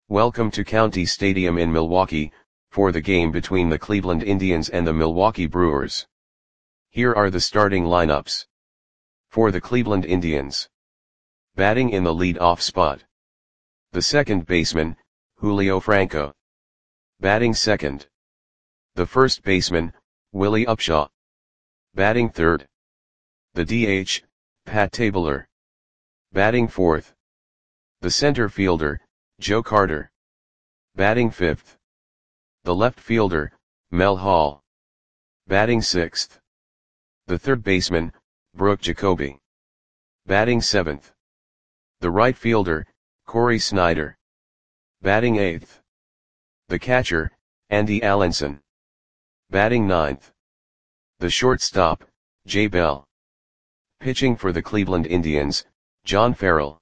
Welcome to County Stadium in Milwaukee, for the game between the Cleveland Indians and the Milwaukee Brewers. Here are the starting lineups. For the Cleveland Indians. Batting in the lead-off spot. The second baseman, Julio Franco. Batting second. The first baseman, Willie Upshaw. Batting third. The DH, Pat Tabler. Batting fourth. The center fielder, Joe Carter. Batting fifth. The left fielder, Mel Hall. Batting sixth. The third baseman, Brooke Jacoby. Batting seventh. The right fielder, Corey Snyder. Batting eighth. The catcher, Andy Allenson. Batting ninth. The shortstop, Jay Bell. Pitching for the Cleveland Indians, John Farrell.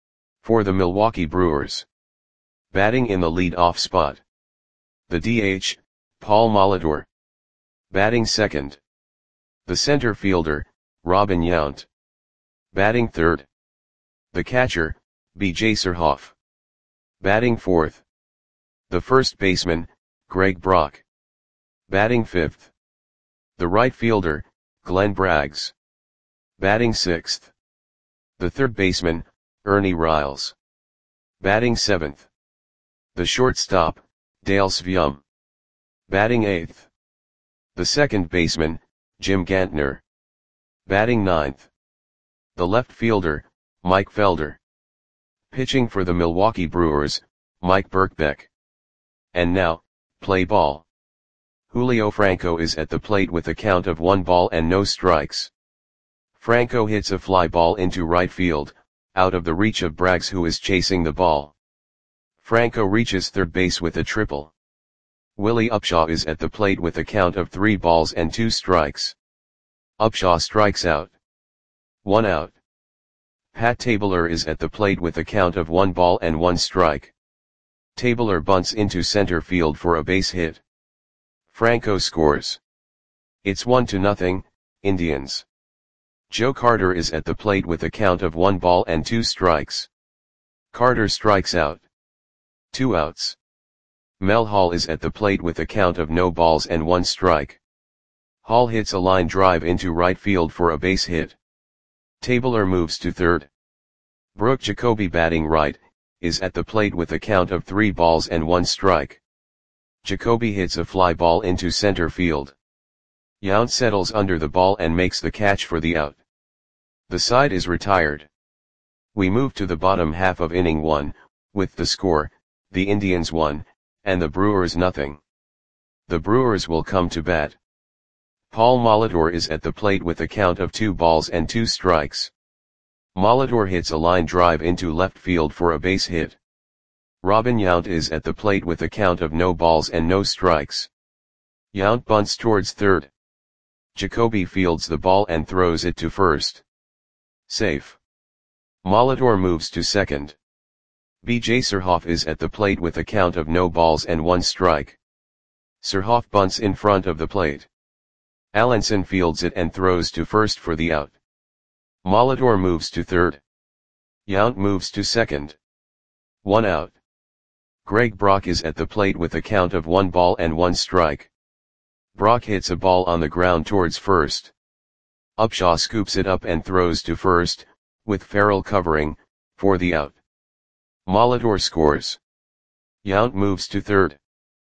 For the Milwaukee Brewers. Batting in the lead-off spot. The DH, Paul Molitor. Batting second. The center fielder, Robin Yount. Batting third. The catcher, B.J. Surhoff. Batting fourth. The first baseman, Greg Brock. Batting fifth. The right fielder, Glenn Braggs. Batting sixth. The third baseman, Ernie Riles. Batting seventh. The shortstop, Dale Svjum. Batting eighth. The second baseman, Jim Gantner. Batting ninth. The left fielder, Mike Felder. Pitching for the Milwaukee Brewers, Mike Birkbeck. And now, play ball. Julio Franco is at the plate with a count of 1 ball and no strikes. Franco hits a fly ball into right field, out of the reach of Braggs, who is chasing the ball. Franco reaches third base with a triple. Willie Upshaw is at the plate with a count of 3 balls and 2 strikes. Upshaw strikes out. 1 out. Pat Tabler is at the plate with a count of 1 ball and 1 strike. Tabler bunts into center field for a base hit. Franco scores. It's 1-0, Indians. Joe Carter is at the plate with a count of 1 ball and 2 strikes. Carter strikes out. 2 outs. Mel Hall is at the plate with a count of no balls and 1 strike. Hall hits a line drive into right field for a base hit. Tabler moves to third. Brooke Jacoby, batting right, is at the plate with a count of 3 balls and 1 strike. Jacoby hits a fly ball into center field. Yount settles under the ball and makes the catch for the out. The side is retired. We move to the bottom half of inning 1, with the score, the Indians 1, and the Brewers 0. The Brewers will come to bat. Paul Molitor is at the plate with a count of 2 balls and 2 strikes. Molitor hits a line drive into left field for a base hit. Robin Yount is at the plate with a count of no balls and no strikes. Yount bunts towards third. Jacoby fields the ball and throws it to first. Safe. Molitor moves to second. B.J. Surhoff is at the plate with a count of no balls and 1 strike. Surhoff bunts in front of the plate. Allenson fields it and throws to first for the out. Molitor moves to third. Yount moves to second. 1 out. Greg Brock is at the plate with a count of 1 ball and 1 strike. Brock hits a ball on the ground towards first. Upshaw scoops it up and throws to first, with Farrell covering, for the out. Molitor scores. Yount moves to third.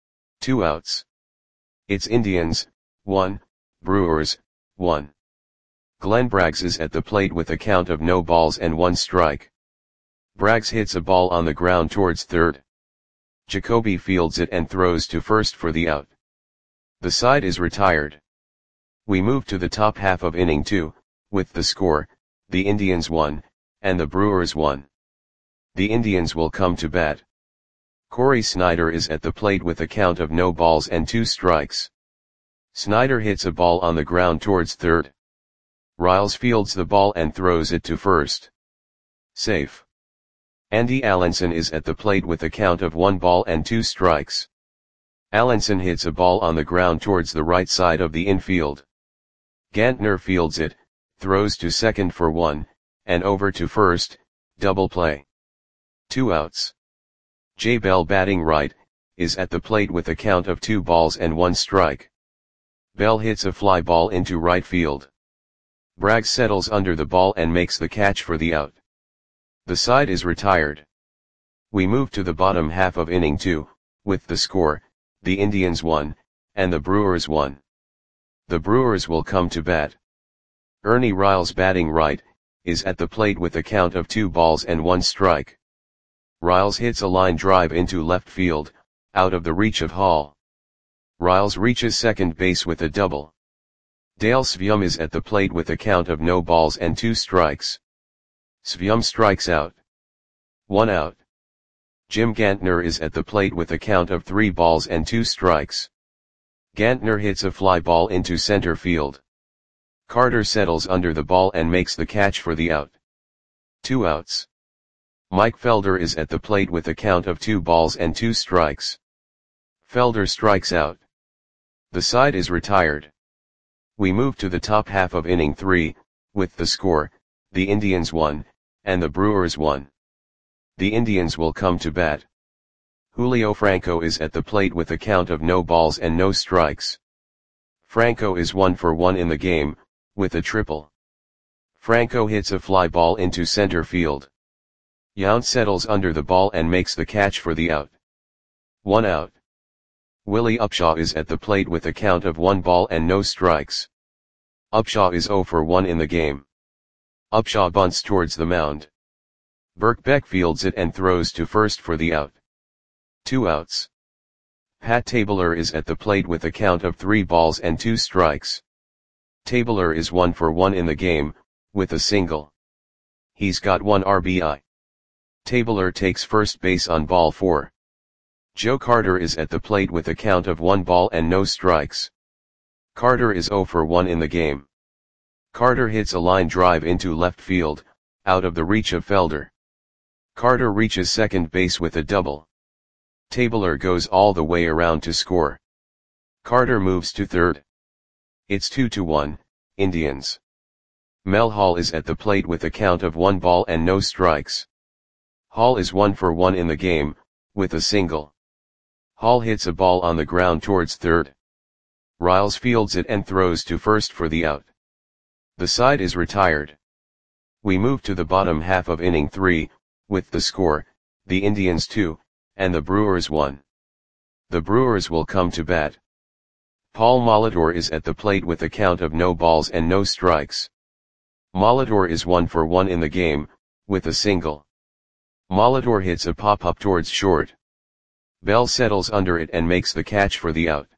2 outs. It's Indians, 1, Brewers, 1. Glenn Braggs is at the plate with a count of no balls and 1 strike. Braggs hits a ball on the ground towards third. Jacoby fields it and throws to first for the out. The side is retired. We move to the top half of inning 2, with the score, the Indians 1, and the Brewers 1. The Indians will come to bat. Corey Snyder is at the plate with a count of no balls and 2 strikes. Snyder hits a ball on the ground towards third. Riles fields the ball and throws it to first. Safe. Andy Allenson is at the plate with a count of 1 ball and 2 strikes. Allenson hits a ball on the ground towards the right side of the infield. Gantner fields it, throws to second for 1, and over to first, double play. 2 outs. J. Bell batting right, is at the plate with a count of 2 balls and 1 strike. Bell hits a fly ball into right field. Braggs settles under the ball and makes the catch for the out. The side is retired. We move to the bottom half of inning 2, with the score, the Indians 1, and the Brewers 1. The Brewers will come to bat. Ernie Riles batting right, is at the plate with a count of 2 balls and 1 strike. Riles hits a line drive into left field, out of the reach of Hall. Riles reaches second base with a double. Dale Sveum is at the plate with a count of no balls and 2 strikes. Sveum strikes out. 1 out. Jim Gantner is at the plate with a count of 3 balls and 2 strikes. Gantner hits a fly ball into center field. Carter settles under the ball and makes the catch for the out. 2 outs. Mike Felder is at the plate with a count of 2 balls and 2 strikes. Felder strikes out. The side is retired. We move to the top half of inning 3, with the score, the Indians 1, and the Brewers 1. The Indians will come to bat. Julio Franco is at the plate with a count of no balls and no strikes. Franco is 1 for 1 in the game, with a triple. Franco hits a fly ball into center field. Yount settles under the ball and makes the catch for the out. 1 out. Willie Upshaw is at the plate with a count of 1 ball and no strikes. Upshaw is 0 for 1 in the game. Upshaw bunts towards the mound. Birkbeck fields it and throws to first for the out. 2 outs. Pat Tabler is at the plate with a count of 3 balls and 2 strikes. Tabler is 1 for 1 in the game, with a single. He's got 1 RBI. Tabler takes first base on ball 4. Joe Carter is at the plate with a count of 1 ball and no strikes. Carter is 0 for 1 in the game. Carter hits a line drive into left field, out of the reach of Felder. Carter reaches second base with a double. Tabler goes all the way around to score. Carter moves to third. It's 2-1, Indians. Mel Hall is at the plate with a count of 1 ball and no strikes. Hall is 1 for 1 in the game, with a single. Hall hits a ball on the ground towards third. Riles fields it and throws to first for the out. The side is retired. We move to the bottom half of inning 3, with the score, the Indians 2, and the Brewers 1. The Brewers will come to bat. Paul Molitor is at the plate with a count of no balls and no strikes. Molitor is 1 for 1 in the game, with a single. Molitor hits a pop-up towards short. Bell settles under it and makes the catch for the out.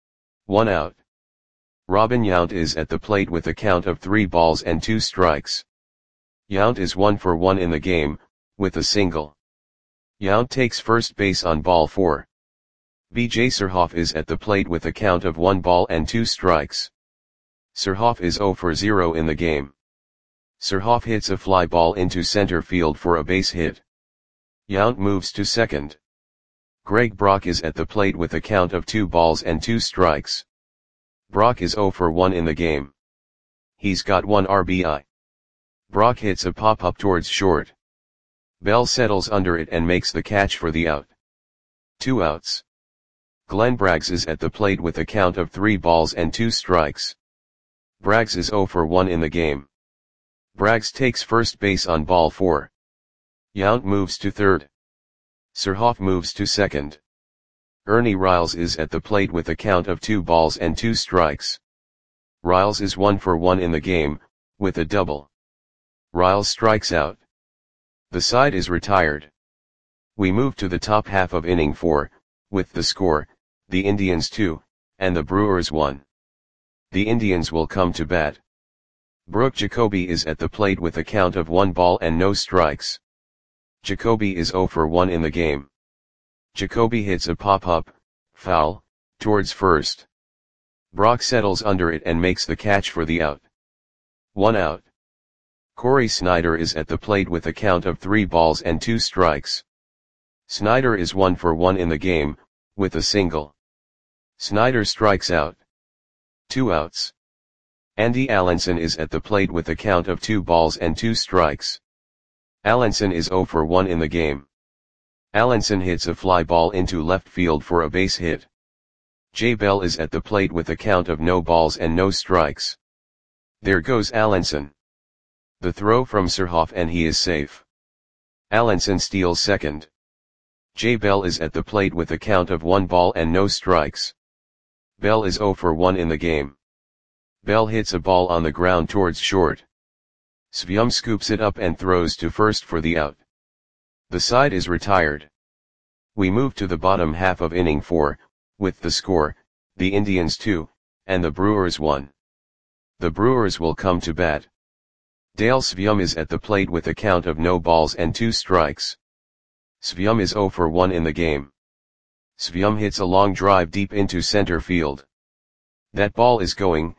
1 out. Robin Yount is at the plate with a count of 3 balls and 2 strikes. Yount is 1 for 1 in the game, with a single. Yount takes first base on ball 4. B.J. Surhoff is at the plate with a count of 1 ball and 2 strikes. Surhoff is 0 for 0 in the game. Surhoff hits a fly ball into center field for a base hit. Yount moves to second. Greg Brock is at the plate with a count of 2 balls and 2 strikes. Brock is 0 for 1 in the game. He's got 1 RBI. Brock hits a pop-up towards short. Bell settles under it and makes the catch for the out. 2 outs. Glenn Braggs is at the plate with a count of 3 balls and 2 strikes. Braggs is 0 for 1 in the game. Braggs takes first base on ball 4. Yount moves to third. Surhoff moves to second. Ernie Riles is at the plate with a count of 2 balls and 2 strikes. Riles is 1 for 1 in the game, with a double. Riles strikes out. The side is retired. We move to the top half of inning 4, with the score, the Indians 2, and the Brewers 1. The Indians will come to bat. Brooke Jacoby is at the plate with a count of 1 ball and no strikes. Jacoby is 0 for 1 in the game. Jacoby hits a pop-up, foul, towards first. Brock settles under it and makes the catch for the out. 1 out. Corey Snyder is at the plate with a count of 3 balls and 2 strikes. Snyder is 1 for 1 in the game, with a single. Snyder strikes out. 2 outs. Andy Allenson is at the plate with a count of 2 balls and 2 strikes. Allenson is 0 for 1 in the game. Allenson hits a fly ball into left field for a base hit. Jay Bell is at the plate with a count of no balls and no strikes. There goes Allenson. The throw from Surhoff and he is safe. Allenson steals second. Jay Bell is at the plate with a count of 1 ball and no strikes. Bell is 0 for 1 in the game. Bell hits a ball on the ground towards short. Svyum scoops it up and throws to first for the out. The side is retired. We move to the bottom half of inning 4, with the score, the Indians 2, and the Brewers 1. The Brewers will come to bat. Dale Svyum is at the plate with a count of no balls and 2 strikes. Svyum is 0 for 1 in the game. Svyum hits a long drive deep into center field. That ball is gone.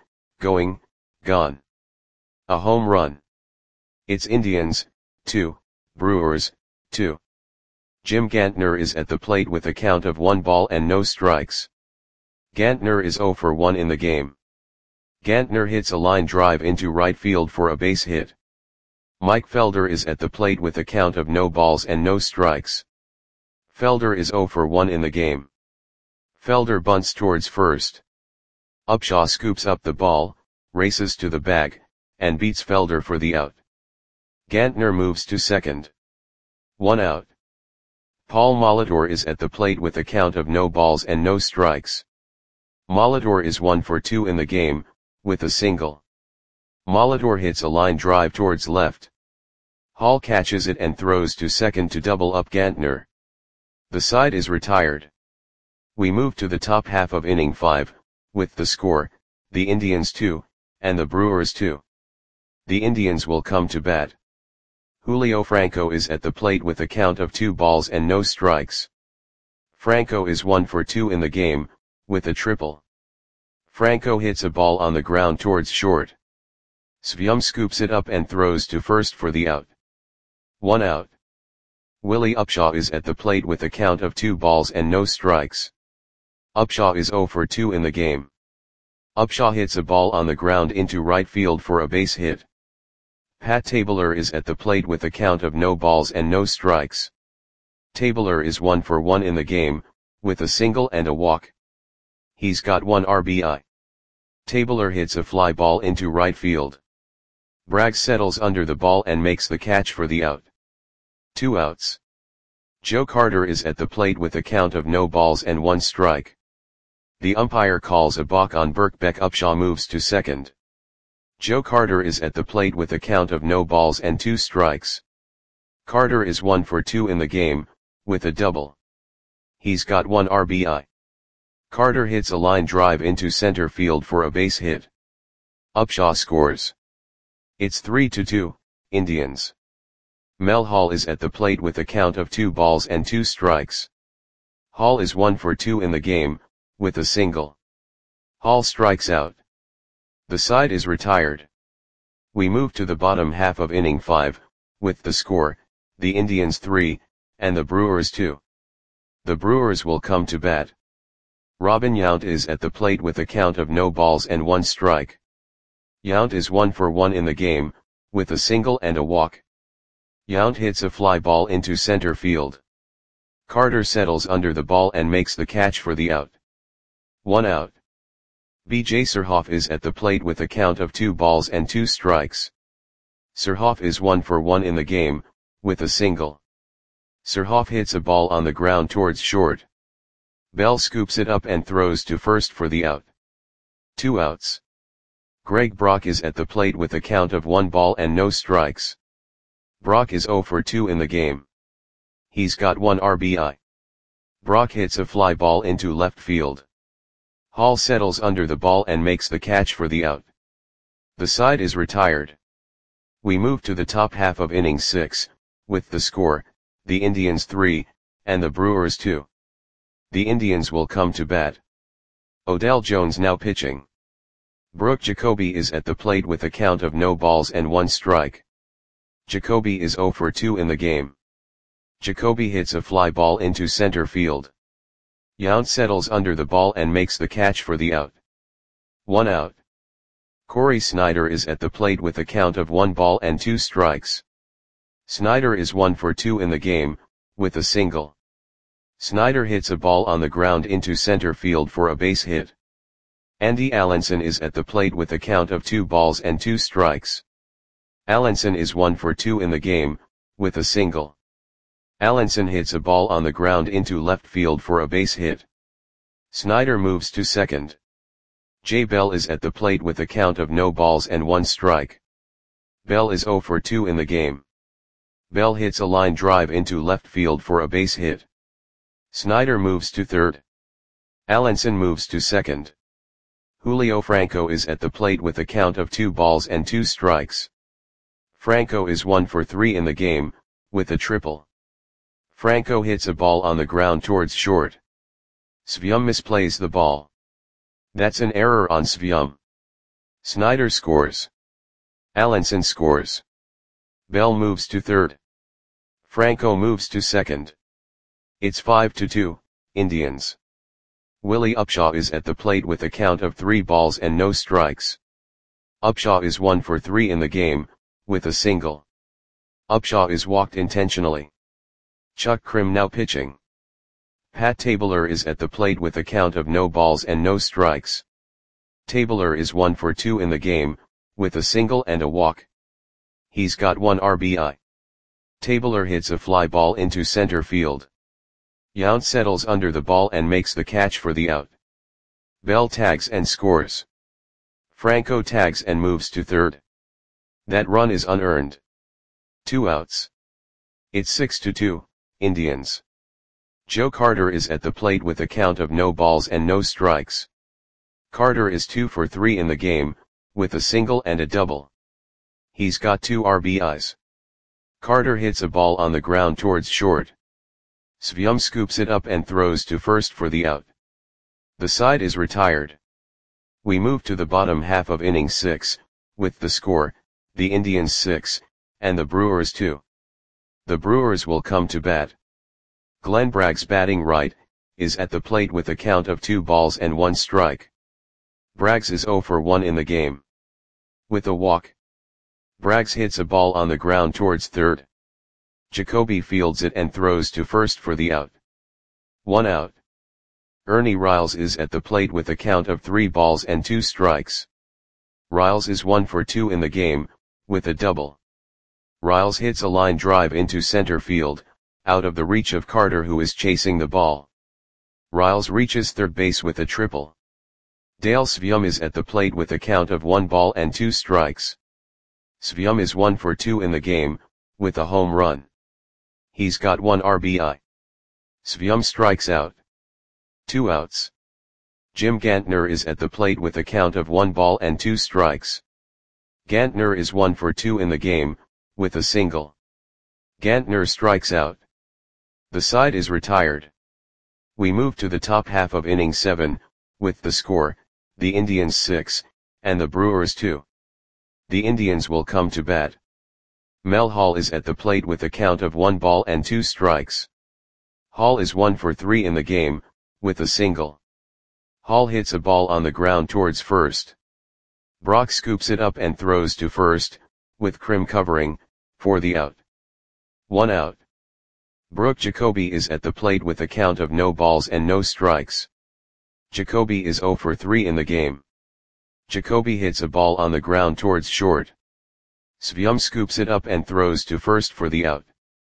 A home run. It's Indians, 2, Brewers, 2. Jim Gantner is at the plate with a count of 1 ball and no strikes. Gantner is 0 for 1 in the game. Gantner hits a line drive into right field for a base hit. Mike Felder is at the plate with a count of no balls and no strikes. Felder is 0 for 1 in the game. Felder bunts towards first. Upshaw scoops up the ball, races to the bag, and beats Felder for the out. Gantner moves to second. 1 out. Paul Molitor is at the plate with a count of no balls and no strikes. Molitor is 1 for 2 in the game, with a single. Molitor hits a line drive towards left. Hall catches it and throws to second to double up Gantner. The side is retired. We move to the top half of inning 5, with the score, the Indians 2, and the Brewers 2. The Indians will come to bat. Julio Franco is at the plate with a count of 2 balls and no strikes. Franco is 1 for 2 in the game, with a triple. Franco hits a ball on the ground towards short. Svyum scoops it up and throws to first for the out. 1 out. Willie Upshaw is at the plate with a count of 2 balls and no strikes. Upshaw is 0 for 2 in the game. Upshaw hits a ball on the ground into right field for a base hit. Pat Tabler is at the plate with a count of no balls and no strikes. Tabler is 1 for 1 in the game, with a single and a walk. He's got 1 RBI. Tabler hits a fly ball into right field. Bragg settles under the ball and makes the catch for the out. 2 outs. Joe Carter is at the plate with a count of no balls and 1 strike. The umpire calls a balk on Birkbeck. Upshaw moves to second. Joe Carter is at the plate with a count of no balls and 2 strikes. Carter is 1 for 2 in the game, with a double. He's got 1 RBI. Carter hits a line drive into center field for a base hit. Upshaw scores. It's 3-2, Indians. Mel Hall is at the plate with a count of 2 balls and 2 strikes. Hall is 1 for 2 in the game, with a single. Hall strikes out. The side is retired. We move to the bottom half of inning 5, with the score, the Indians 3, and the Brewers 2. The Brewers will come to bat. Robin Yount is at the plate with a count of no balls and 1 strike. Yount is 1 for 1 in the game, with a single and a walk. Yount hits a fly ball into center field. Carter settles under the ball and makes the catch for the out. 1 out. B.J. Surhoff is at the plate with a count of 2 balls and 2 strikes. Surhoff is 1 for 1 in the game, with a single. Surhoff hits a ball on the ground towards short. Bell scoops it up and throws to first for the out. 2 outs. Greg Brock is at the plate with a count of 1 ball and no strikes. Brock is 0 for 2 in the game. He's got 1 RBI. Brock hits a fly ball into left field. Hall settles under the ball and makes the catch for the out. The side is retired. We move to the top half of inning 6, with the score, the Indians 3, and the Brewers 2. The Indians will come to bat. Odell Jones now pitching. Brooke Jacoby is at the plate with a count of no balls and 1 strike. Jacoby is 0 for 2 in the game. Jacoby hits a fly ball into center field. Yount settles under the ball and makes the catch for the out. 1 out. Corey Snyder is at the plate with a count of 1 ball and 2 strikes. Snyder is 1 for 2 in the game, with a single. Snyder hits a ball on the ground into center field for a base hit. Andy Allenson is at the plate with a count of 2 balls and 2 strikes. Allenson is 1 for 2 in the game, with a single. Allenson hits a ball on the ground into left field for a base hit. Snyder moves to second. Jay Bell is at the plate with a count of no balls and 1 strike. Bell is 0 for 2 in the game. Bell hits a line drive into left field for a base hit. Snyder moves to third. Allenson moves to second. Julio Franco is at the plate with a count of 2 balls and 2 strikes. Franco is 1 for 3 in the game, with a triple. Franco hits a ball on the ground towards short. Svium misplays the ball. That's an error on Svium. Snyder scores. Allenson scores. Bell moves to third. Franco moves to second. It's 5-2, Indians. Willie Upshaw is at the plate with a count of 3 balls and no strikes. Upshaw is 1 for 3 in the game, with a single. Upshaw is walked intentionally. Chuck Krim now pitching. Pat Tabler is at the plate with a count of no balls and no strikes. Tabler is 1 for 2 in the game, with a single and a walk. He's got 1 RBI. Tabler hits a fly ball into center field. Yount settles under the ball and makes the catch for the out. Bell tags and scores. Franco tags and moves to third. That run is unearned. 2 outs. It's 6-2, Indians. Joe Carter is at the plate with a count of no balls and no strikes. Carter is 2 for 3 in the game, with a single and a double. He's got 2 RBIs. Carter hits a ball on the ground towards short. Svium scoops it up and throws to first for the out. The side is retired. We move to the bottom half of inning 6, with the score, the Indians 6, and the Brewers 2. The Brewers will come to bat. Glenn Braggs batting right, is at the plate with a count of 2 balls and 1 strike. Braggs is 0 for 1 in the game. With a walk. Braggs hits a ball on the ground towards third. Jacoby fields it and throws to first for the out. 1 out. Ernie Riles is at the plate with a count of 3 balls and 2 strikes. Riles is 1 for 2 in the game, with a double. Riles hits a line drive into center field, out of the reach of Carter who is chasing the ball. Riles reaches third base with a triple. Dale Svium is at the plate with a count of 1 ball and 2 strikes. Svium is 1 for 2 in the game, with a home run. He's got 1 RBI. Svium strikes out. 2 outs. Jim Gantner is at the plate with a count of 1 ball and 2 strikes. Gantner is 1 for 2 in the game, with a single. Gantner strikes out. The side is retired. We move to the top half of inning 7, with the score, the Indians 6, and the Brewers 2. The Indians will come to bat. Mel Hall is at the plate with a count of 1 ball and 2 strikes. Hall is 1 for 3 in the game, with a single. Hall hits a ball on the ground towards first. Brock scoops it up and throws to first, with Krim covering, for the out. 1 out. Brooke Jacoby is at the plate with a count of no balls and no strikes. Jacoby is 0 for 3 in the game. Jacoby hits a ball on the ground towards short. Svium scoops it up and throws to first for the out.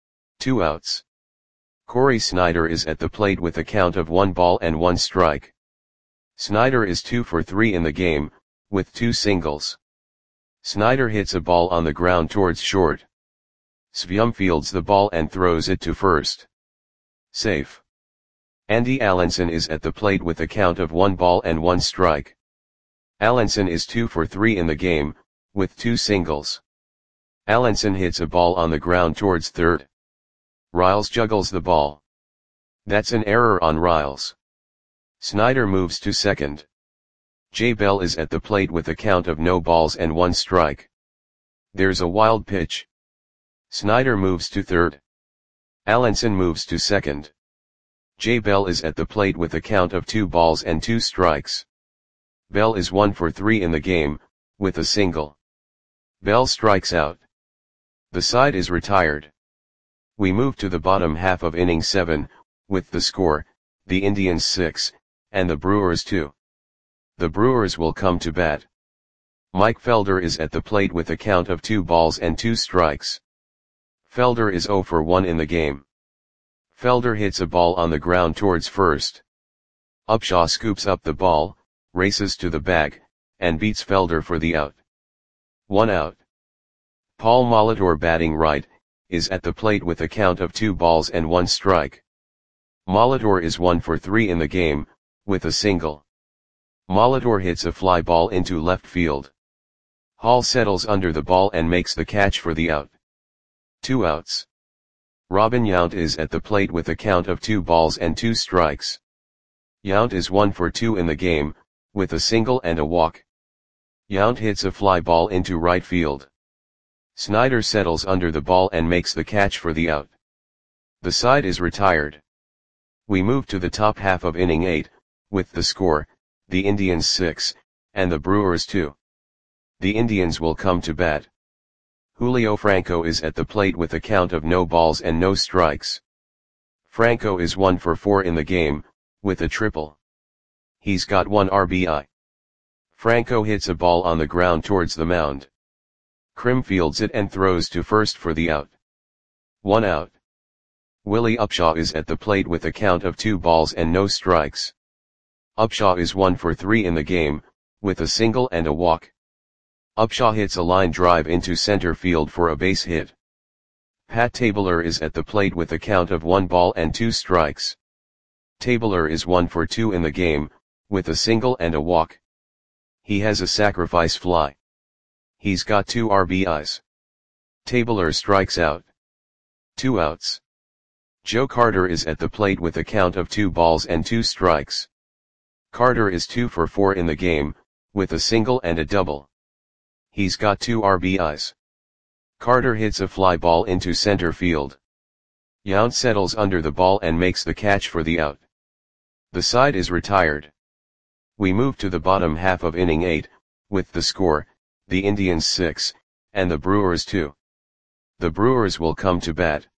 2 outs. Corey Snyder is at the plate with a count of 1 ball and 1 strike. Snyder is 2 for 3 in the game, with 2 singles. Snyder hits a ball on the ground towards short. Svium fields the ball and throws it to first. Safe. Andy Allenson is at the plate with a count of 1 ball and 1 strike. Allenson is 2 for 3 in the game, with 2 singles. Allenson hits a ball on the ground towards third. Riles juggles the ball. That's an error on Riles. Snyder moves to second. Jay Bell is at the plate with a count of no balls and 1 strike. There's a wild pitch. Snyder moves to third. Allenson moves to second. Jay Bell is at the plate with a count of 2 balls and 2 strikes. Bell is 1 for 3 in the game, with a single. Bell strikes out. The side is retired. We move to the bottom half of inning 7, with the score, the Indians 6, and the Brewers 2. The Brewers will come to bat. Mike Felder is at the plate with a count of 2 balls and 2 strikes. Felder is 0 for 1 in the game. Felder hits a ball on the ground towards first. Upshaw scoops up the ball, races to the bag, and beats Felder for the out. 1 out. Paul Molitor, batting right, is at the plate with a count of 2 balls and 1 strike. Molitor is 1 for 3 in the game, with a single. Molitor hits a fly ball into left field. Hall settles under the ball and makes the catch for the out. 2 outs. Robin Yount is at the plate with a count of 2 balls and 2 strikes. Yount is 1 for 2 in the game, with a single and a walk. Yount hits a fly ball into right field. Snyder settles under the ball and makes the catch for the out. The side is retired. We move to the top half of inning 8, with the score, the Indians 6, and the Brewers 2. The Indians will come to bat. Julio Franco is at the plate with a count of no balls and no strikes. Franco is 1 for 4 in the game, with a triple. He's got 1 RBI. Franco hits a ball on the ground towards the mound. Krim fields it and throws to first for the out. 1 out. Willie Upshaw is at the plate with a count of 2 balls and no strikes. Upshaw is 1 for 3 in the game, with a single and a walk. Upshaw hits a line drive into center field for a base hit. Pat Tabler is at the plate with a count of 1 ball and 2 strikes. Tabler is 1 for 2 in the game, with a single and a walk. He has a sacrifice fly. He's got 2 RBIs. Tabler strikes out. 2 outs. Joe Carter is at the plate with a count of 2 balls and 2 strikes. Carter is 2 for 4 in the game, with a single and a double. He's got 2 RBIs. Carter hits a fly ball into center field. Yount settles under the ball and makes the catch for the out. The side is retired. We move to the bottom half of inning 8, with the score, the Indians 6, and the Brewers 2. The Brewers will come to bat.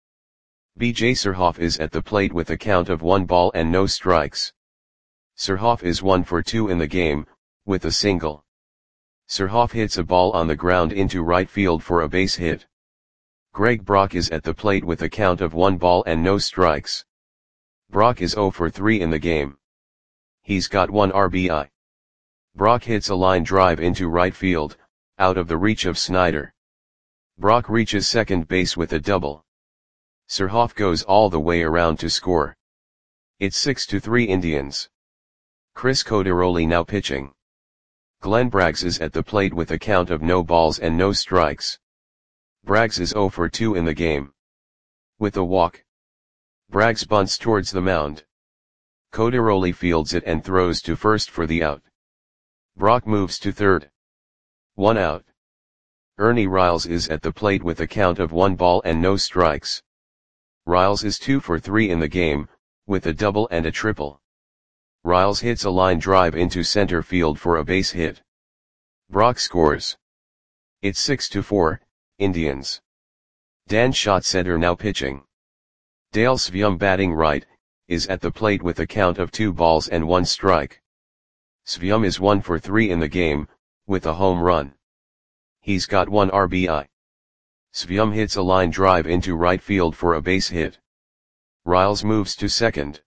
B.J. Surhoff is at the plate with a count of 1 ball and no strikes. Surhoff is 1 for 2 in the game, with a single. Surhoff hits a ball on the ground into right field for a base hit. Greg Brock is at the plate with a count of 1 ball and no strikes. Brock is 0 for 3 in the game. He's got 1 RBI. Brock hits a line drive into right field, out of the reach of Snyder. Brock reaches second base with a double. Surhoff goes all the way around to score. It's 6-3 Indians. Chris Coderoli now pitching. Glenn Braggs is at the plate with a count of no balls and no strikes. Braggs is 0 for 2 in the game. With a walk. Braggs bunts towards the mound. Coderoli fields it and throws to first for the out. Brock moves to third. 1 out. Ernie Riles is at the plate with a count of 1 ball and no strikes. Riles is 2 for 3 in the game, with a double and a triple. Riles hits a line drive into center field for a base hit. Brock scores. It's 6-4, Indians. Dan Schatzeder now pitching. Dale Svium, batting right, is at the plate with a count of 2 balls and 1 strike. Svium is 1 for 3 in the game, with a home run. He's got 1 RBI. Svium hits a line drive into right field for a base hit. Riles moves to second.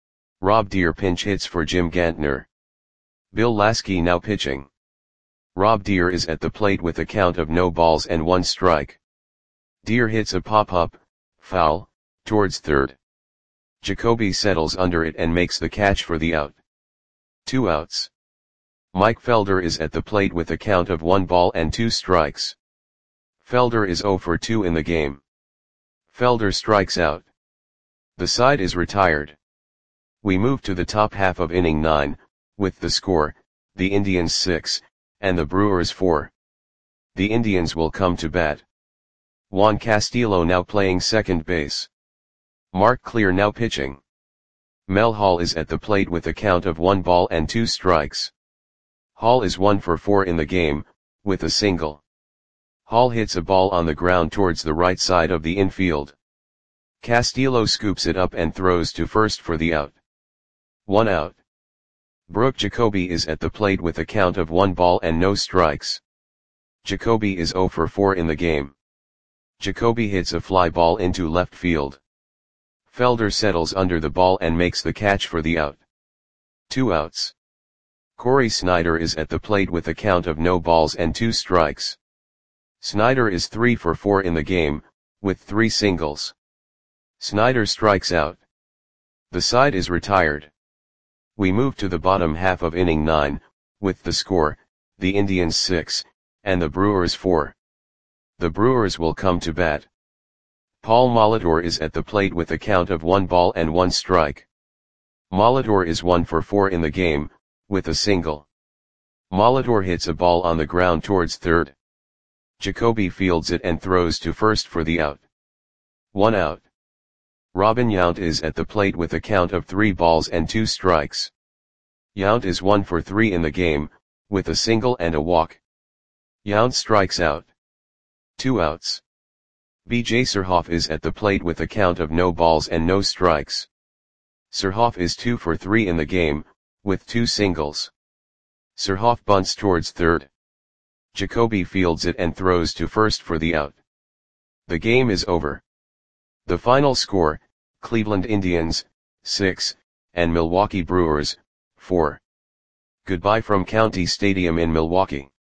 Rob Deere pinch hits for Jim Gantner. Bill Lasky now pitching. Rob Deere is at the plate with a count of no balls and 1 strike. Deere hits a pop-up, foul, towards third. Jacoby settles under it and makes the catch for the out. 2 outs. Mike Felder is at the plate with a count of 1 ball and 2 strikes. Felder is 0 for 2 in the game. Felder strikes out. The side is retired. We move to the top half of inning 9, with the score, the Indians 6, and the Brewers 4. The Indians will come to bat. Juan Castillo now playing second base. Mark Clear now pitching. Mel Hall is at the plate with a count of 1 ball and 2 strikes. Hall is 1 for 4 in the game, with a single. Hall hits a ball on the ground towards the right side of the infield. Castillo scoops it up and throws to first for the out. 1 out. Brooke Jacoby is at the plate with a count of 1 ball and no strikes. Jacoby is 0 for 4 in the game. Jacoby hits a fly ball into left field. Felder settles under the ball and makes the catch for the out. 2 outs. Corey Snyder is at the plate with a count of no balls and 2 strikes. Snyder is 3 for 4 in the game, with 3 singles. Snyder strikes out. The side is retired. We move to the bottom half of inning 9, with the score, the Indians 6, and the Brewers 4. The Brewers will come to bat. Paul Molitor is at the plate with a count of 1 ball and 1 strike. Molitor is 1 for 4 in the game, with a single. Molitor hits a ball on the ground towards third. Jacoby fields it and throws to first for the out. 1 out. Robin Yount is at the plate with a count of 3 balls and 2 strikes. Yount is 1 for 3 in the game, with a single and a walk. Yount strikes out. 2 outs. B.J. Surhoff is at the plate with a count of no balls and no strikes. Surhoff is 2 for 3 in the game, with 2 singles. Surhoff bunts towards third. Jacoby fields it and throws to first for the out. The game is over. The final score, Cleveland Indians, 6, and Milwaukee Brewers, 4. Goodbye from County Stadium in Milwaukee.